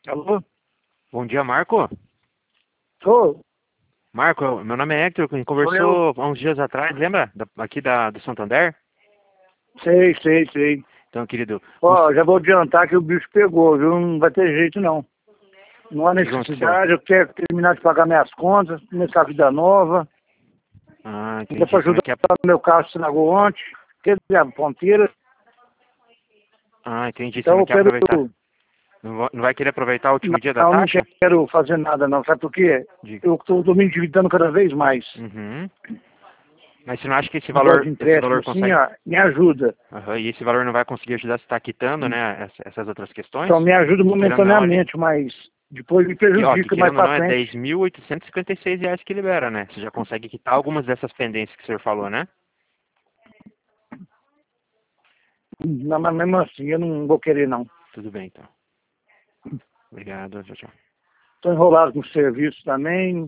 Alô? Bom dia, Marco. Sou? Marco, meu nome é Hector, a gente Sou eu? conversou há uns dias atrás, lembra? Aqui do Santander? Sei. Então, querido, Ó, já vou adiantar que o bicho pegou, viu? Não vai ter jeito, não. Não há o que aconteceu? necessidade, eu quero terminar de pagar minhas contas, começar a vida nova. Ah, Ainda entendi. para Então, ajudar, meu carro estragou ontem, quer dizer, a ponteira. entendi. Você Então não eu quer quero... aproveitar? Não vai querer aproveitar o último dia da Não taxa? quero fazer nada, não. Sabe por quê? Diga. Eu estou me endividando cada vez mais. Uhum. Mas você não acha que esse Negócio de valor empréstimo, assim, consegue... ó, me ajuda. Aham, e esse valor não vai conseguir ajudar você estar quitando, né, essas outras questões? Então me ajuda Que querendo ou não, momentaneamente, mas depois me que prejudica mais querendo ou para não é frente. 10.856 reais que libera, né? Você já consegue quitar algumas dessas pendências que o senhor falou, né? Não, mas mesmo assim, eu não vou querer, não. Tudo bem, então. Obrigado, tchau, tchau. Estou enrolado com o serviço também.